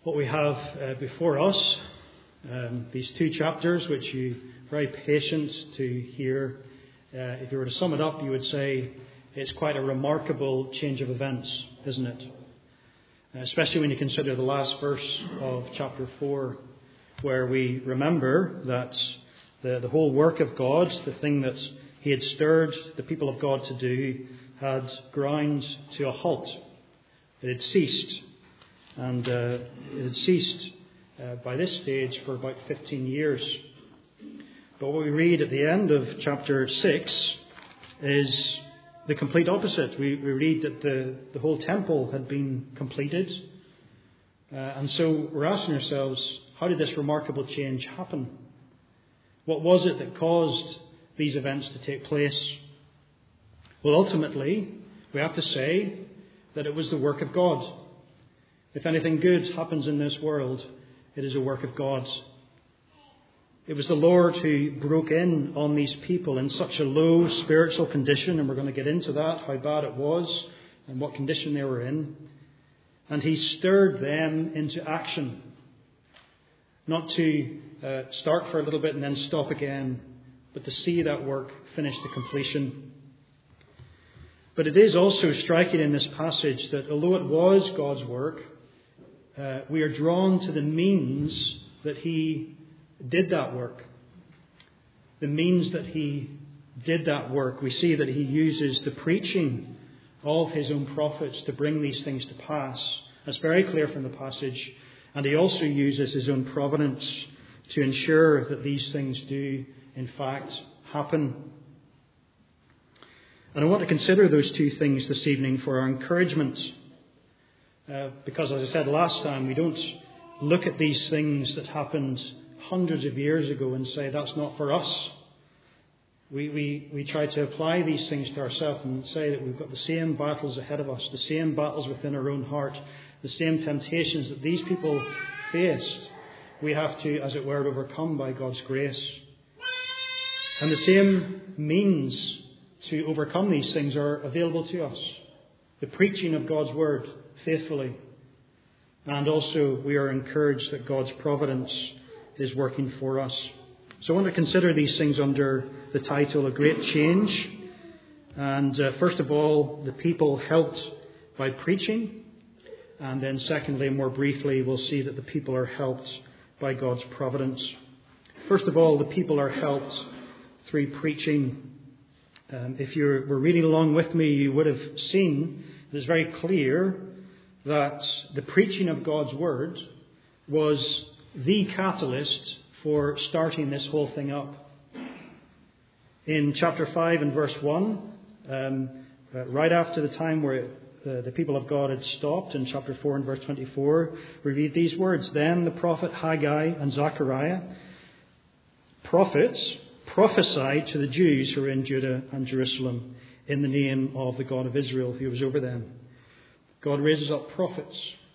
what we have before us, these two chapters, which you're very patient to hear. If you were to sum it up, you would say it's quite a remarkable change of events, isn't it? Especially when you consider the last verse of chapter 4, where we remember that the whole work of God, the thing that He had stirred the people of God to do, had ground to a halt. It had ceased. And it had ceased by this stage for about 15 years. But what we read at the end of chapter 6 is the complete opposite. We read that the whole temple had been completed. And so we're asking ourselves, how did this remarkable change happen? What was it that caused these events to take place? Well, ultimately, we have to say that it was the work of God. If anything good happens in this world, it is a work of God. It was the Lord who broke in on these people in such a low spiritual condition, and we're going to get into that, how bad it was and what condition they were in. And He stirred them into action. Not to start for a little bit and then stop again, but to see that work finish to completion. But it is also striking in this passage that although it was God's work, we are drawn to the means that He did that work. The means that He did that work. We see that He uses the preaching of His own prophets to bring these things to pass. That's very clear from the passage. And He also uses His own providence to ensure that these things do, in fact, happen. And I want to consider those two things this evening for our encouragement. Because, as I said last time, we don't look at these things that happened hundreds of years ago and say, that's not for us. We try to apply these things to ourselves and say that we've got the same battles ahead of us, the same battles within our own heart, the same temptations that these people faced. We have to, as it were, overcome by God's grace. And the same means to overcome these things are available to us. The preaching of God's word faithfully. And also we are encouraged that God's providence is working for us. So I want to consider these things under the title, A Great Change. And first of all, the people helped by preaching. And then secondly, more briefly, we'll see that the people are helped by God's providence. First of all, the people are helped through preaching. If you were reading along with me, you would have seen it is very clear that the preaching of God's word was the catalyst for starting this whole thing up. In chapter 5 and verse 1, right after the time where the people of God had stopped, in chapter 4 and verse 24, we read these words: Then the prophet Haggai and Zechariah, prophets, prophesied to the Jews who were in Judah and Jerusalem in the name of the God of Israel who was over them. God raises up prophets.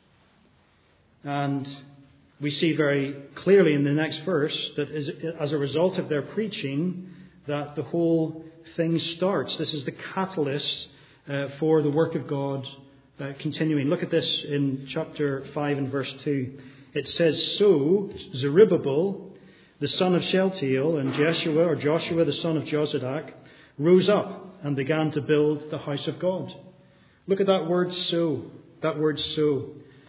And we see very clearly in the next verse that as a result of their preaching, that the whole thing starts. This is the catalyst for the work of God continuing. Look at this in chapter 5 and verse 2. It says, So Zerubbabel, the son of Shealtiel, and Joshua, the son of Jozadak, rose up and began to build the house of God. Look at that word, so. That word, so.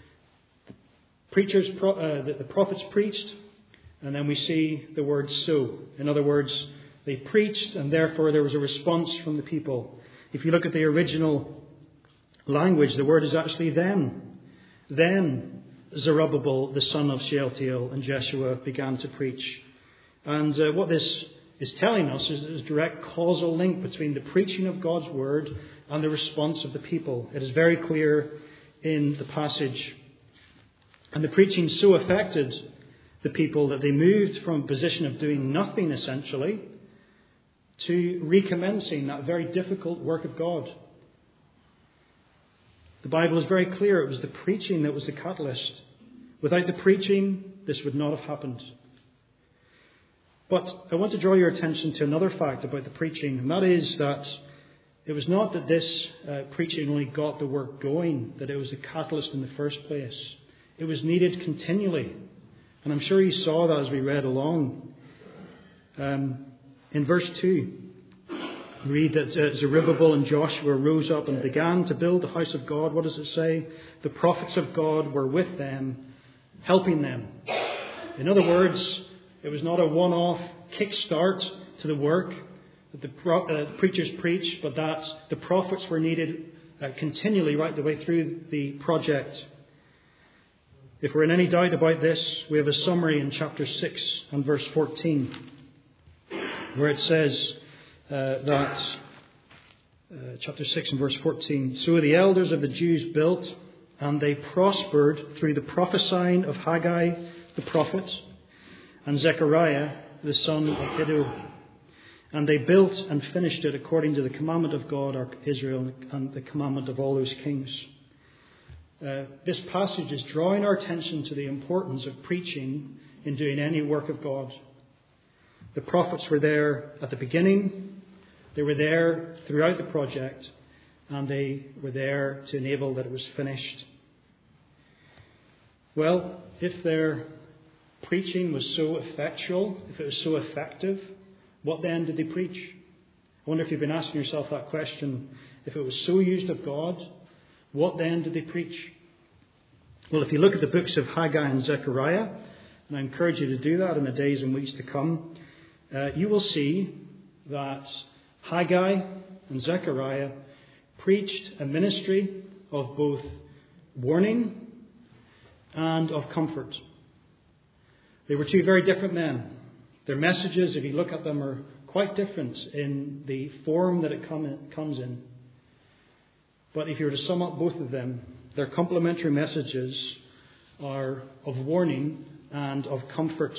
The prophets preached, and then we see the word so. In other words, they preached, and therefore there was a response from the people. If you look at the original language, the word is actually then. Then Zerubbabel, the son of Shealtiel, and Jeshua began to preach. And what this is telling us is there's a direct causal link between the preaching of God's word and the response of the people. It is very clear in the passage. And the preaching so affected the people that they moved from a position of doing nothing, essentially, to recommencing that very difficult work of God. The Bible is very clear. It was the preaching that was the catalyst. Without the preaching, this would not have happened. But I want to draw your attention to another fact about the preaching, and that is that it was not that this preaching only got the work going, that it was the catalyst in the first place. It was needed continually. And I'm sure you saw that as we read along. In verse 2, we read that Zerubbabel and Joshua rose up and began to build the house of God. What does it say? The prophets of God were with them, helping them. In other words, it was not a one-off kickstart to the work that the preachers preached, but that the prophets were needed continually right the way through the project. If we're in any doubt about this, we have a summary in chapter 6 and verse 14, where it says chapter 6 and verse 14, so the elders of the Jews built, and they prospered through the prophesying of Haggai the prophet and Zechariah the son of Iddo. And they built and finished it according to the commandment of God, our Israel, and the commandment of all those kings. This passage is drawing our attention to the importance of preaching in doing any work of God. The prophets were there at the beginning, they were there throughout the project, and they were there to enable that it was finished. Well, if their preaching was so effectual, if it was so effective, what then did they preach? I wonder if you've been asking yourself that question. If it was so used of God, what then did they preach? Well, if you look at the books of Haggai and Zechariah, and I encourage you to do that in the days and weeks to come, you will see that Haggai and Zechariah preached a ministry of both warning and of comfort. They were two very different men. Their messages, if you look at them, are quite different in the form that it comes in. But if you were to sum up both of them, their complementary messages are of warning and of comfort.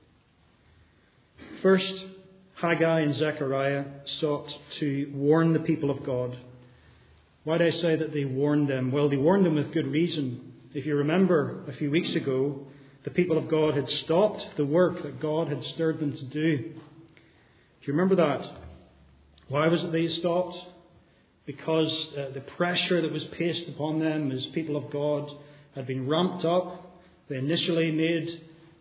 First, Haggai and Zechariah sought to warn the people of God. Why do I say that they warned them? Well, they warned them with good reason. If you remember a few weeks ago, the people of God had stopped the work that God had stirred them to do. Do you remember that? Why was it they stopped? Because the pressure that was placed upon them as people of God had been ramped up. They initially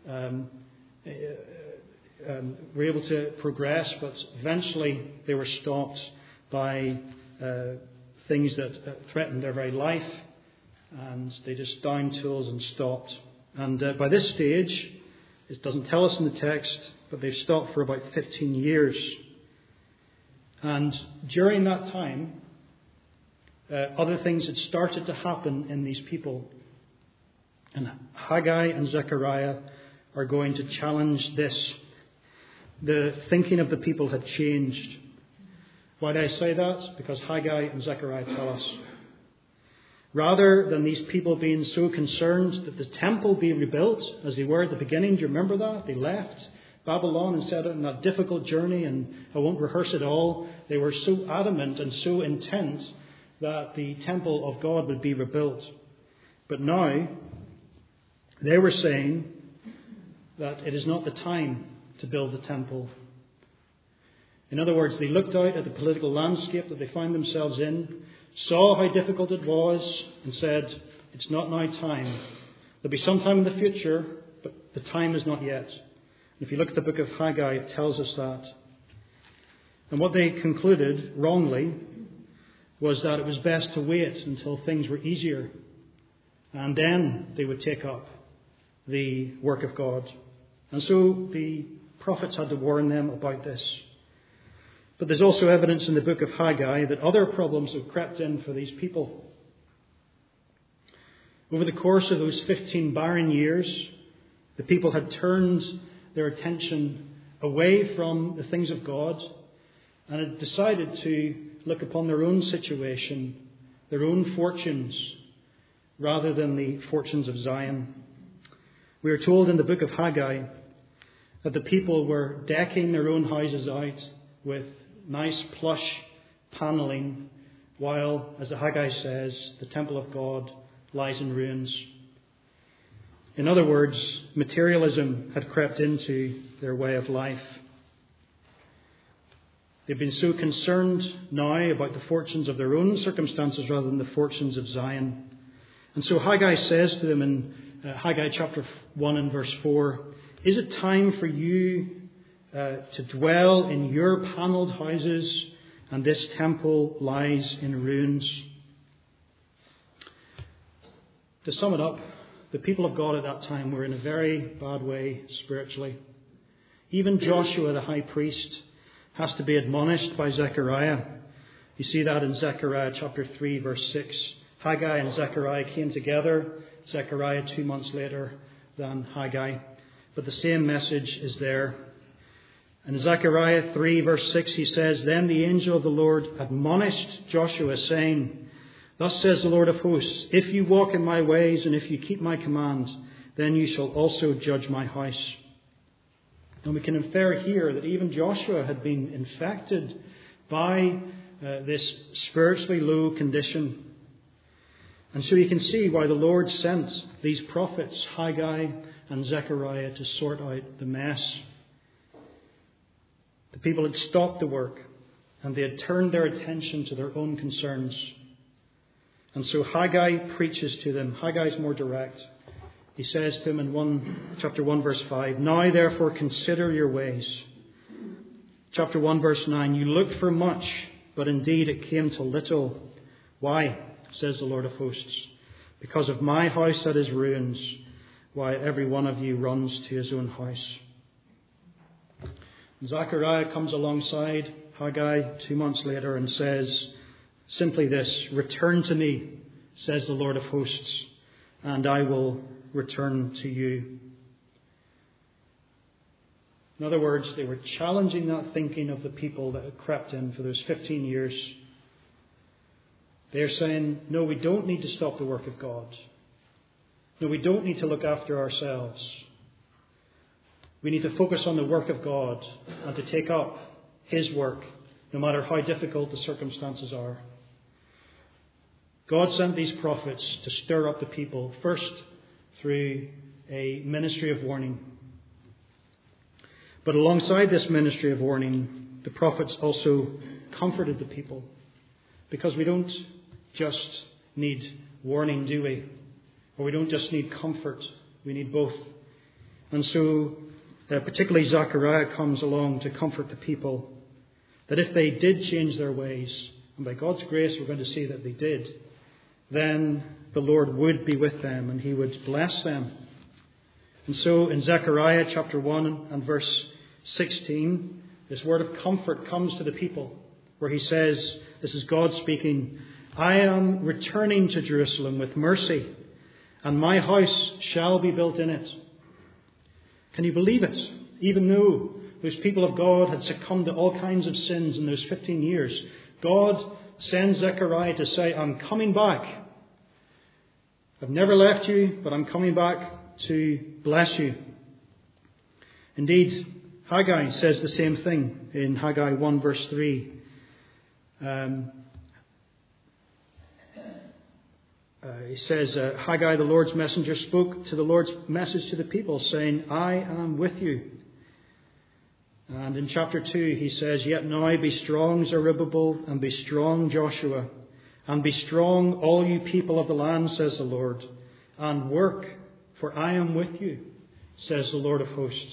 were able to progress, but eventually they were stopped by things that threatened their very life, and they just downed tools and stopped. And by this stage, it doesn't tell us in the text, but they've stopped for about 15 years. And during that time, other things had started to happen in these people. And Haggai and Zechariah are going to challenge this. The thinking of the people had changed. Why do I say that? Because Haggai and Zechariah tell us. Rather than these people being so concerned that the temple be rebuilt, as they were at the beginning, do you remember that? They left Babylon and set out on that difficult journey, and I won't rehearse it all. They were so adamant and so intent that the temple of God would be rebuilt. But now, they were saying that it is not the time to build the temple. In other words, they looked out at the political landscape that they found themselves in, saw how difficult it was, and said, it's not now time. There'll be some time in the future, but the time is not yet. And if you look at the book of Haggai, it tells us that. And what they concluded, wrongly, was that it was best to wait until things were easier, and then they would take up the work of God. And so the prophets had to warn them about this. But there's also evidence in the book of Haggai that other problems have crept in for these people. Over the course of those 15 barren years, the people had turned their attention away from the things of God and had decided to look upon their own situation, their own fortunes, rather than the fortunes of Zion. We are told in the book of Haggai that the people were decking their own houses out with nice plush paneling, while, as the Haggai says, the temple of God lies in ruins. In other words, materialism had crept into their way of life. They've been so concerned now about the fortunes of their own circumstances rather than the fortunes of Zion. And so Haggai says to them in Haggai chapter 1 and verse 4. Is it time for you to dwell in your panelled houses, and this temple lies in ruins? To sum it up, the people of God at that time were in a very bad way spiritually. Even Joshua, the high priest, has to be admonished by Zechariah. You see that in Zechariah chapter 3, verse 6. Haggai and Zechariah came together. Zechariah 2 months later than Haggai. But the same message is there. In Zechariah 3, verse 6, he says, Then the angel of the Lord admonished Joshua, saying, Thus says the Lord of hosts, if you walk in my ways and if you keep my commands, then you shall also judge my house. And we can infer here that even Joshua had been infected by this spiritually low condition. And so you can see why the Lord sent these prophets, Haggai and Zechariah, to sort out the mess. The people had stopped the work and they had turned their attention to their own concerns. And so Haggai preaches to them. Haggai is more direct. He says to them in chapter 1 verse 5, Now therefore consider your ways. Chapter 1 verse 9, You looked for much, but indeed it came to little. Why? Says the Lord of hosts. Because of my house that is ruins, why every one of you runs to his own house. Zechariah comes alongside Haggai 2 months later and says simply this, Return to me, says the Lord of hosts, and I will return to you. In other words, they were challenging that thinking of the people that had crept in for those 15 years. They're saying, no, we don't need to stop the work of God. No, we don't need to look after ourselves. We need to focus on the work of God and to take up His work, no matter how difficult the circumstances are. God sent these prophets to stir up the people, first through a ministry of warning. But alongside this ministry of warning, the prophets also comforted the people. Because we don't just need warning, do we? Or we don't just need comfort. We need both. And so, particularly Zechariah comes along to comfort the people. That if they did change their ways, and by God's grace we're going to see that they did, then the Lord would be with them and He would bless them. And so in Zechariah chapter 1 and verse 16, this word of comfort comes to the people, where He says, this is God speaking, I am returning to Jerusalem with mercy, and my house shall be built in it. Can you believe it? Even though those people of God had succumbed to all kinds of sins in those 15 years, God sends Zechariah to say, I'm coming back. I've never left you, but I'm coming back to bless you. Indeed, Haggai says the same thing in Haggai 1 verse 3. He says, Haggai, the Lord's messenger, spoke to the Lord's message to the people, saying, I am with you. And in chapter 2, he says, Yet now be strong, Zerubbabel, and be strong, Joshua, and be strong, all you people of the land, says the Lord, and work, for I am with you, says the Lord of hosts.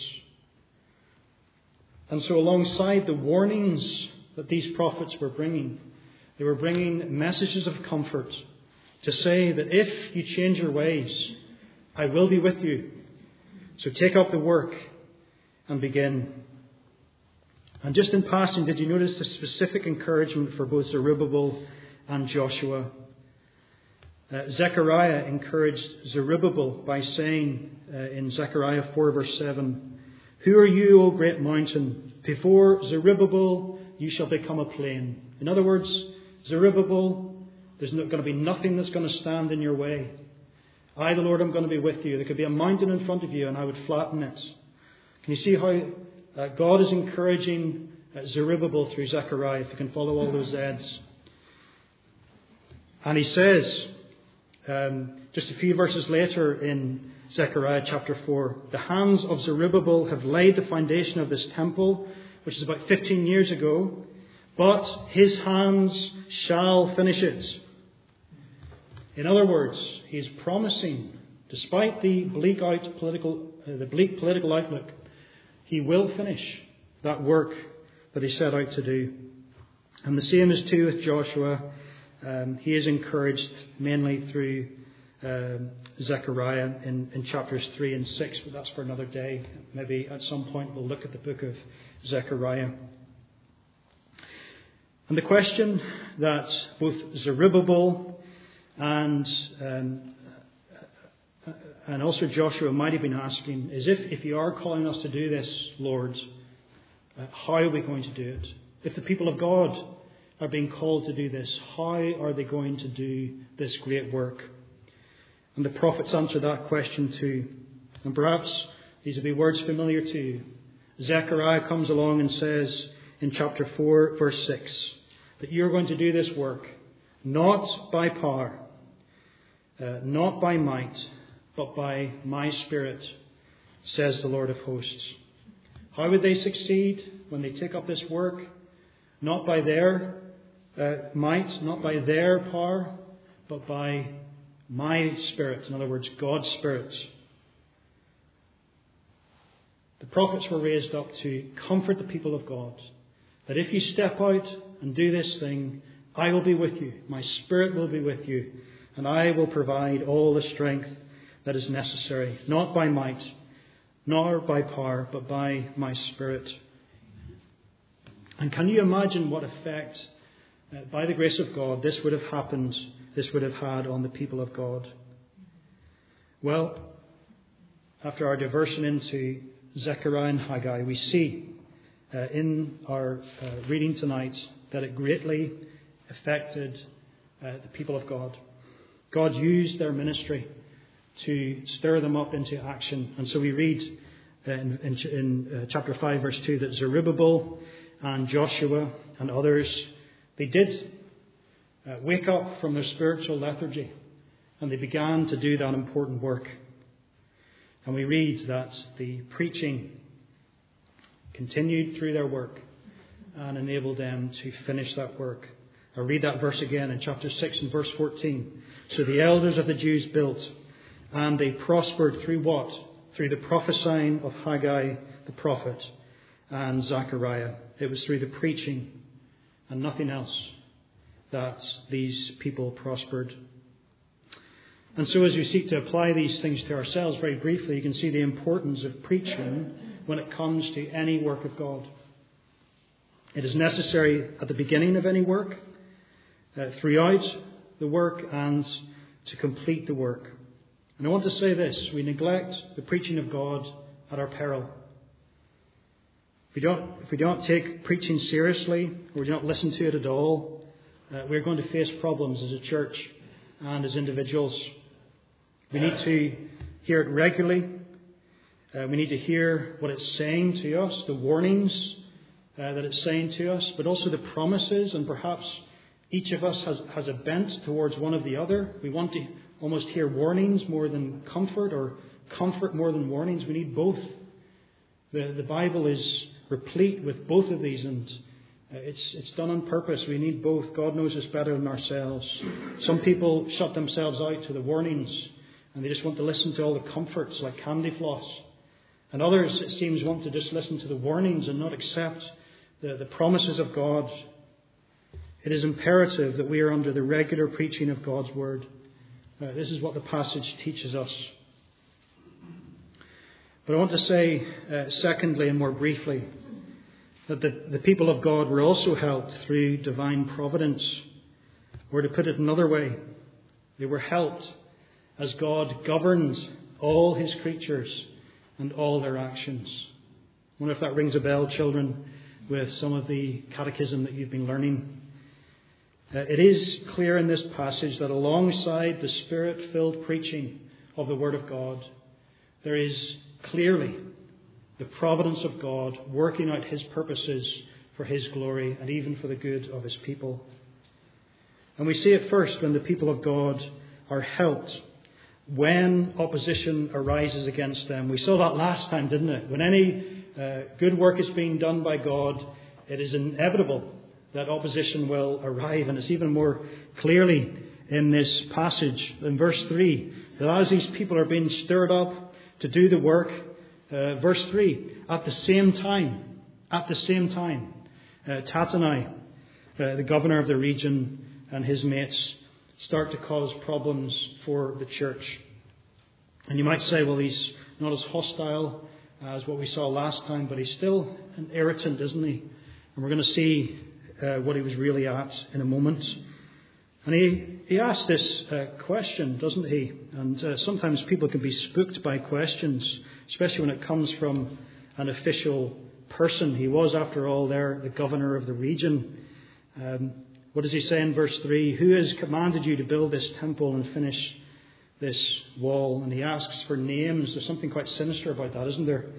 And so alongside the warnings that these prophets were bringing, they were bringing messages of comfort to say that if you change your ways, I will be with you. So take up the work and begin. And just in passing, did you notice the specific encouragement for both Zerubbabel and Joshua? Zechariah encouraged Zerubbabel by saying in Zechariah 4 verse 7, Who are you, O great mountain? Before Zerubbabel you shall become a plain. In other words, Zerubbabel, there's going to be nothing that's going to stand in your way. I, the Lord, am going to be with you. There could be a mountain in front of you and I would flatten it. Can you see how God is encouraging Zerubbabel through Zechariah, if you can follow all those Z's. And he says, just a few verses later in Zechariah chapter 4, the hands of Zerubbabel have laid the foundation of this temple, which is about 15 years ago, but his hands shall finish it. In other words, he's promising Despite the bleak political outlook, he will finish that work that he set out to do. And the same is true with Joshua. He is encouraged mainly through Zechariah in chapters 3 and 6, but that's for another day. Maybe at some point we'll look at the book of Zechariah. And the question that both Zerubbabel and also Joshua might have been asking is, if you are calling us to do this, Lord, how are we going to do it? If the people of God are being called to do this, how are they going to do this great work? And the prophets answer that question too. And perhaps these will be words familiar to you. Zechariah comes along and says in chapter 4, verse 6, that you're going to do this work not by power, not by might, but by my Spirit, says the Lord of hosts. How would they succeed when they take up this work? Not by their might, not by their power, but by my Spirit. In other words, God's Spirit. The prophets were raised up to comfort the people of God, that if you step out and do this thing, I will be with you. My Spirit will be with you, and I will provide all the strength that is necessary, not by might, nor by power, but by my Spirit. And can you imagine what effect, by the grace of God, this would have had on the people of God? Well, after our diversion into Zechariah and Haggai, we see in our reading tonight that it greatly affected the people of God. God used their ministry to stir them up into action. And so we read in chapter 5, verse 2, that Zerubbabel and Joshua and others, they did wake up from their spiritual lethargy, and they began to do that important work. And we read that the preaching continued through their work and enabled them to finish that work. I'll read that verse again in chapter 6 and verse 14. So the elders of the Jews built, and they prospered through what? Through the prophesying of Haggai the prophet and Zechariah. It was through the preaching and nothing else that these people prospered. And so as we seek to apply these things to ourselves very briefly, you can see the importance of preaching when it comes to any work of God. It is necessary at the beginning of any work, throughout the work, and to complete the work. And I want to say this: we neglect the preaching of God at our peril. If we don't take preaching seriously, or we do not listen to it at all, we're going to face problems as a church and as individuals. We need to hear it regularly. We need to hear what it's saying to us, the warnings that it's saying to us, but also the promises. And perhaps each of us has a bent towards one or the other. We want to almost hear warnings more than comfort, or comfort more than warnings. We need both. The Bible is replete with both of these, and it's done on purpose. We need both. God knows us better than ourselves. Some people shut themselves out to the warnings, and they just want to listen to all the comforts like candy floss. And others, it seems, want to just listen to the warnings and not accept the promises of God. It is imperative that we are under the regular preaching of God's Word. This is what the passage teaches us. But I want to say, secondly and more briefly, that the people of God were also helped through divine providence. Or to put it another way, they were helped as God governed all His creatures and all their actions. I wonder if that rings a bell, children, with some of the catechism that you've been learning. It is clear in this passage that alongside the Spirit-filled preaching of the Word of God, there is clearly the providence of God working out His purposes for His glory and even for the good of His people. And we see it first when the people of God are helped when opposition arises against them. We saw that last time, didn't it? When any good work is being done by God, it is inevitable that opposition will arrive. And it's even more clearly in this passage. In verse 3, that as these people are being stirred up to do the work, verse 3, at the same time, Tattenai, the governor of the region, and his mates start to cause problems for the church. And you might say, well, he's not as hostile as what we saw last time, but he's still an irritant, isn't he? And we're going to see what he was really at in a moment. And he asked this question, doesn't he? And sometimes people can be spooked by questions, especially when it comes from an official person. He was, after all, the governor of the region. What does he say in verse 3? Who has commanded you to build this temple and finish this wall? And he asks for names. There's something quite sinister about that, isn't there?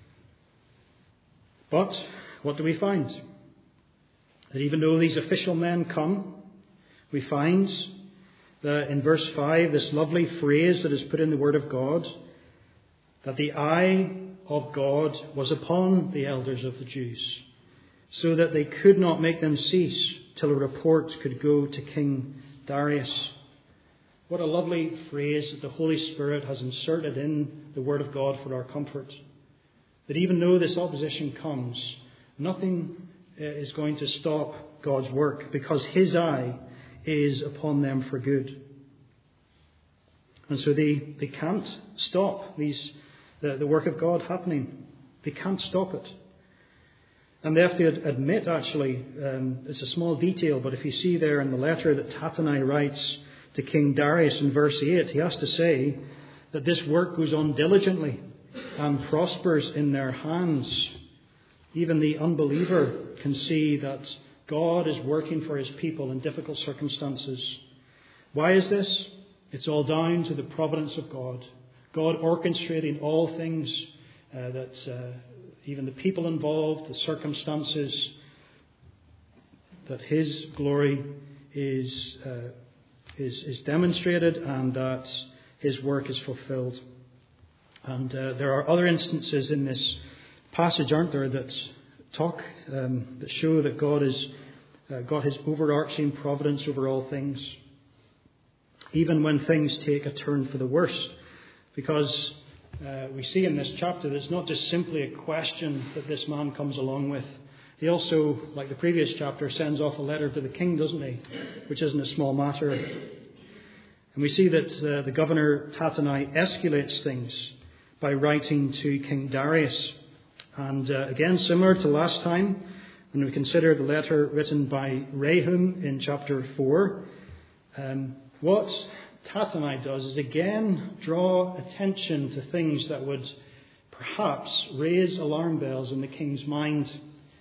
But what do we find? That even though these official men come, we find that in verse 5, this lovely phrase that is put in the Word of God, that the eye of God was upon the elders of the Jews, so that they could not make them cease till a report could go to King Darius. What a lovely phrase that the Holy Spirit has inserted in the Word of God for our comfort. That even though this opposition comes, nothing is going to stop God's work, because His eye is upon them for good. And so they can't stop the work of God happening. They can't stop it. And they have to admit, actually, it's a small detail, but if you see there in the letter that Tattenai writes to King Darius in verse 8, he has to say that this work goes on diligently and prospers in their hands. Even the unbeliever can see that God is working for His people in difficult circumstances. Why is this? It's all down to the providence of God. God orchestrating all things, even the people involved, the circumstances, that His glory is demonstrated and that His work is fulfilled. And there are other instances in this passage, aren't there, that show that God has got His overarching providence over all things, even when things take a turn for the worse. Because we see in this chapter that it's not just simply a question that this man comes along with. He also, like the previous chapter, sends off a letter to the king, doesn't he? Which isn't a small matter. And we see that the governor Tattenai escalates things by writing to King Darius. And again, similar to last time, when we consider the letter written by Rehum in chapter 4, what Tattenai does is again draw attention to things that would perhaps raise alarm bells in the king's mind.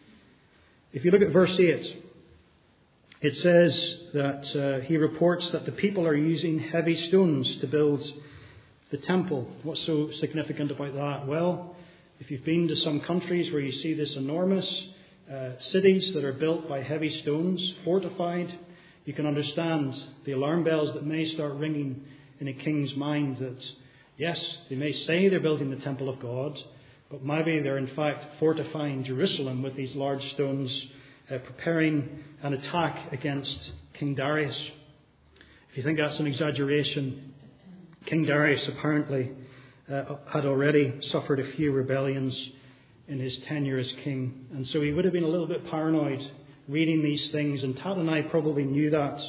If you look at verse 8, it says that he reports that the people are using heavy stones to build the temple. What's so significant about that? Well, if you've been to some countries where you see this enormous cities that are built by heavy stones, fortified, you can understand the alarm bells that may start ringing in a king's mind that, yes, they may say they're building the temple of God, but maybe they're in fact fortifying Jerusalem with these large stones, preparing an attack against King Darius. If you think that's an exaggeration, King Darius apparently had already suffered a few rebellions in his tenure as king, and so he would have been a little bit paranoid reading these things, and Tattenai probably knew that,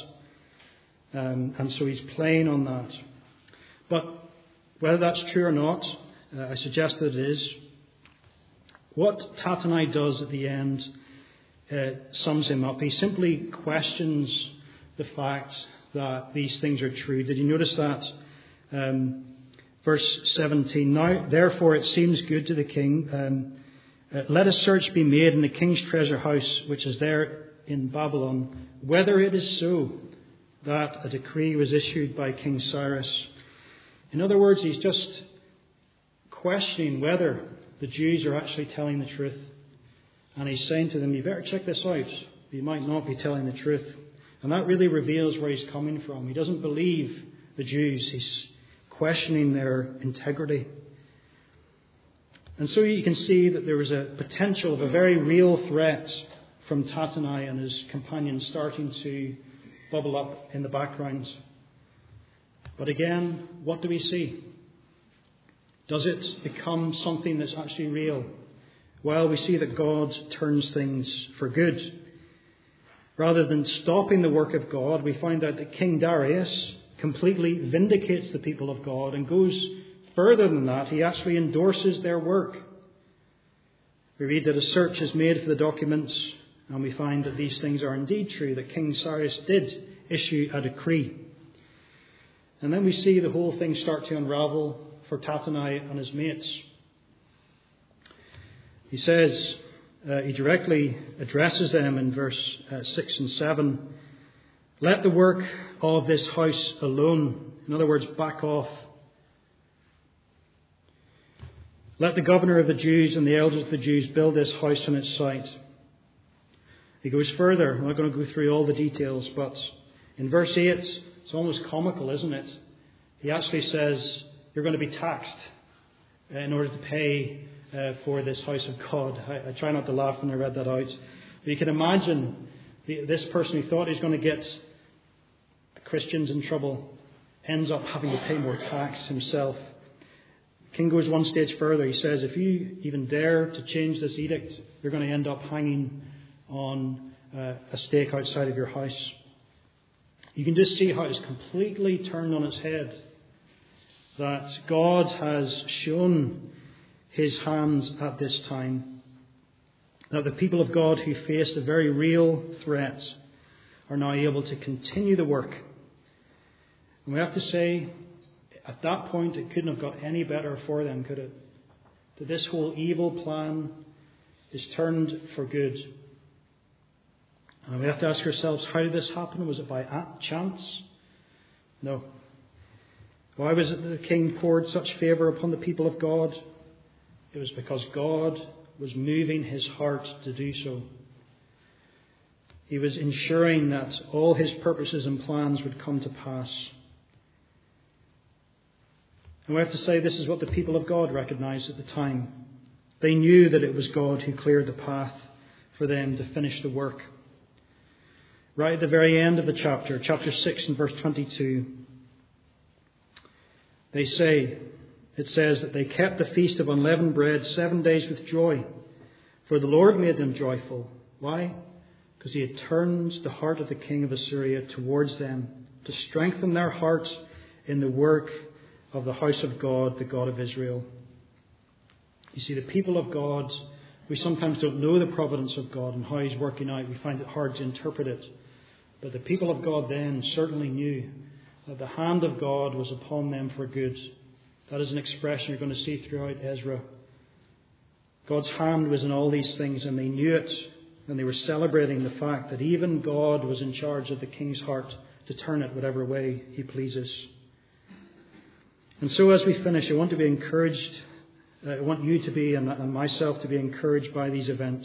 and so he's playing on that. But whether that's true or not, I suggest that it is. What Tattenai does at the end sums him up. He simply questions the fact that these things are true. Did you notice that? Verse 17, now therefore it seems good to the king, let a search be made in the king's treasure house, which is there in Babylon, whether it is so that a decree was issued by King Cyrus. In other words, he's just questioning whether the Jews are actually telling the truth. And he's saying to them, you better check this out. You might not be telling the truth. And that really reveals where he's coming from. He doesn't believe the Jews. He's questioning their integrity. And so you can see that there was a potential of a very real threat from Tattenai and his companions starting to bubble up in the background. But again, what do we see? Does it become something that's actually real? Well, we see that God turns things for good. Rather than stopping the work of God, we find out that King Darius completely vindicates the people of God and goes further than that. He actually endorses their work. We read that a search is made for the documents, and we find that these things are indeed true, that King Cyrus did issue a decree. And then we see the whole thing start to unravel for Tattenai and his mates. He says, he directly addresses them in verse 6 and 7. Let the work of this house alone. In other words, back off. Let the governor of the Jews and the elders of the Jews build this house on its site. He goes further. I'm not going to go through all the details, but in verse 8, it's almost comical, isn't it? He actually says, you're going to be taxed in order to pay for this house of God. I try not to laugh when I read that out. But you can imagine this person who thought he's going to get Christians in trouble ends up having to pay more tax himself. King goes one stage further. He says, if you even dare to change this edict, you're going to end up hanging on a stake outside of your house. You can just see how it's completely turned on its head. That God has shown his hands at this time. That the people of God who faced a very real threat are now able to continue the work. And we have to say, at that point, it couldn't have got any better for them, could it? That this whole evil plan is turned for good. And we have to ask ourselves, how did this happen? Was it by chance? No. Why was it that the king poured such favour upon the people of God? It was because God was moving his heart to do so. He was ensuring that all his purposes and plans would come to pass. And we have to say this is what the people of God recognized at the time. They knew that it was God who cleared the path for them to finish the work. Right at the very end of the chapter, chapter 6 and verse 22, it says that they kept the feast of unleavened bread 7 days with joy, for the Lord made them joyful. Why? Because he had turned the heart of the king of Assyria towards them to strengthen their hearts in the work of the house of God, the God of Israel. You see, the people of God, we sometimes don't know the providence of God and how he's working out. We find it hard to interpret it. But the people of God then certainly knew that the hand of God was upon them for good. That is an expression you're going to see throughout Ezra. God's hand was in all these things, and they knew it, and they were celebrating the fact that even God was in charge of the king's heart to turn it whatever way he pleases. And so as we finish, I want to be encouraged. I want you to be, and myself to be encouraged by these events.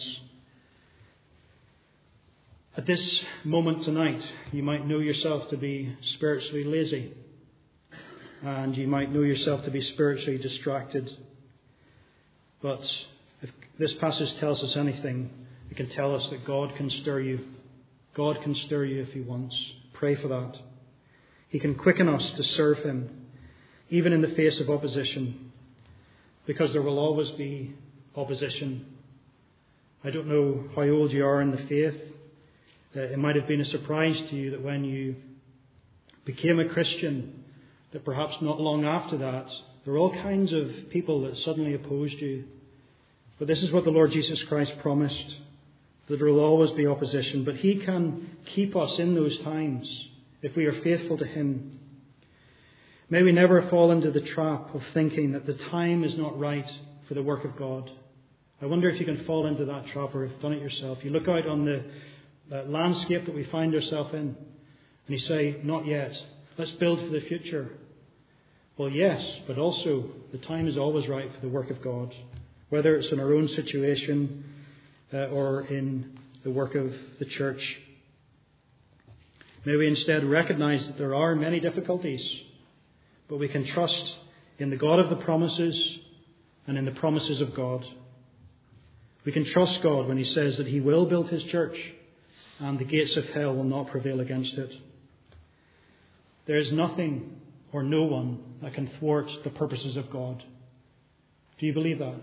At this moment tonight, you might know yourself to be spiritually lazy. And you might know yourself to be spiritually distracted. But if this passage tells us anything, it can tell us that God can stir you. God can stir you if he wants. Pray for that. He can quicken us to serve him, even in the face of opposition, because there will always be opposition. I don't know how old you are in the faith. It might have been a surprise to you that when you became a Christian, that perhaps not long after that, there were all kinds of people that suddenly opposed you. But this is what the Lord Jesus Christ promised, that there will always be opposition. But he can keep us in those times if we are faithful to him. May we never fall into the trap of thinking that the time is not right for the work of God. I wonder if you can fall into that trap or have done it yourself. You look out on the landscape that we find ourselves in and you say, not yet. Let's build for the future. Well, yes, but also the time is always right for the work of God, whether it's in our own situation or in the work of the church. May we instead recognize that there are many difficulties, but we can trust in the God of the promises and in the promises of God. We can trust God when he says that he will build his church and the gates of hell will not prevail against it. There is nothing or no one that can thwart the purposes of God. Do you believe that?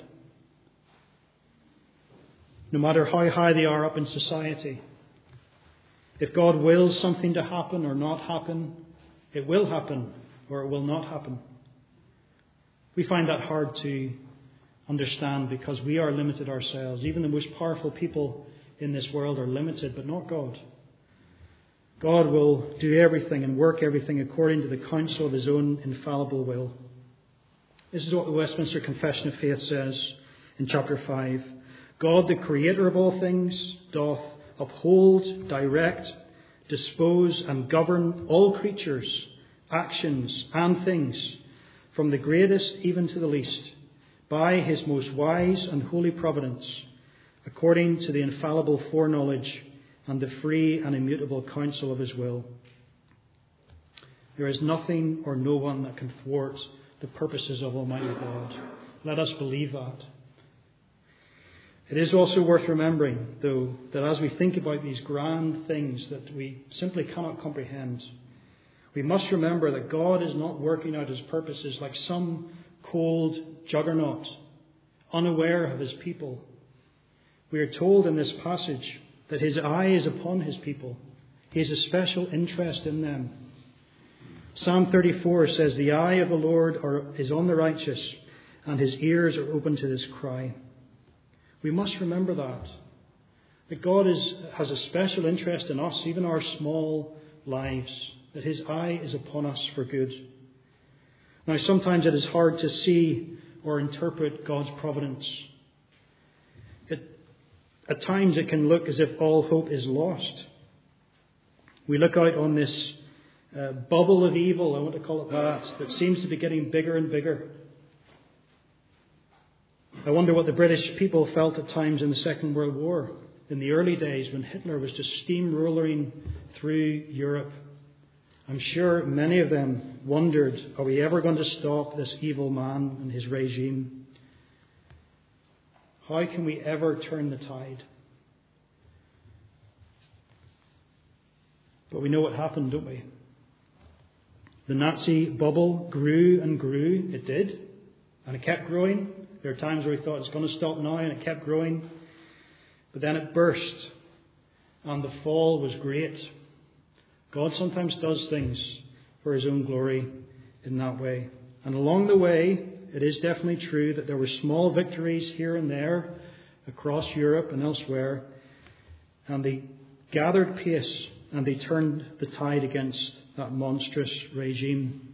No matter how high they are up in society, if God wills something to happen or not happen, it will happen or it will not happen. We find that hard to understand because we are limited ourselves. Even the most powerful people in this world are limited, but not God. God will do everything and work everything according to the counsel of his own infallible will. This is what the Westminster Confession of Faith says in chapter 5. God, the creator of all things, doth uphold, direct, dispose and govern all creatures, actions and things, from the greatest even to the least, by his most wise and holy providence, according to the infallible foreknowledge and the free and immutable counsel of his will. There is nothing or no one that can thwart the purposes of Almighty God. Let us believe that. It is also worth remembering, though, that as we think about these grand things that we simply cannot comprehend, we must remember that God is not working out his purposes like some cold juggernaut, unaware of his people. We are told in this passage that his eye is upon his people. He has a special interest in them. Psalm 34 says, "The eye of the Lord is on the righteous, and his ears are open to this cry." We must remember that God has a special interest in us, even our small lives, that his eye is upon us for good. Now, sometimes it is hard to see or interpret God's providence. At times it can look as if all hope is lost. We look out on this bubble of evil, I want to call it that seems to be getting bigger and bigger. I wonder what the British people felt at times in the Second World War, in the early days when Hitler was just steamrolling through Europe. I'm sure many of them wondered, are we ever going to stop this evil man and his regime? How can we ever turn the tide? But we know what happened, don't we? The Nazi bubble grew and grew. It did. And it kept growing. There are times where we thought it's going to stop now, and it kept growing. But then it burst. And the fall was great. God sometimes does things for his own glory in that way. And along the way, it is definitely true that there were small victories here and there across Europe and elsewhere. And they gathered pace and they turned the tide against that monstrous regime.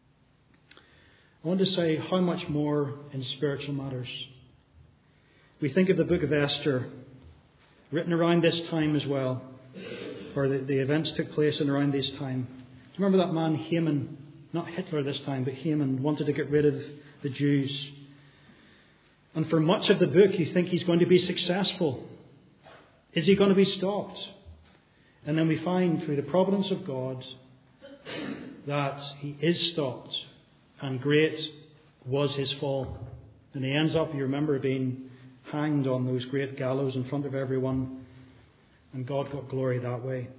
I want to say how much more in spiritual matters. We think of the book of Esther, written around this time as well, or the events took place in around this time. Do you remember that man Haman? Not Hitler this time, but Haman wanted to get rid of the Jews. And for much of the book, you think he's going to be successful. Is he going to be stopped? And then we find through the providence of God that he is stopped. And great was his fall. And he ends up, you remember, being hanged on those great gallows in front of everyone. And God got glory that way.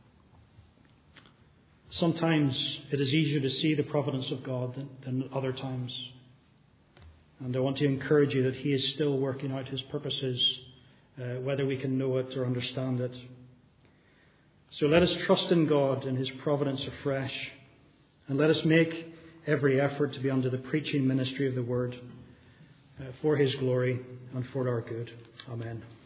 Sometimes it is easier to see the providence of God than other times. And I want to encourage you that he is still working out his purposes, whether we can know it or understand it. So let us trust in God and his providence afresh. And let us make every effort to be under the preaching ministry of the word for his glory and for our good. Amen.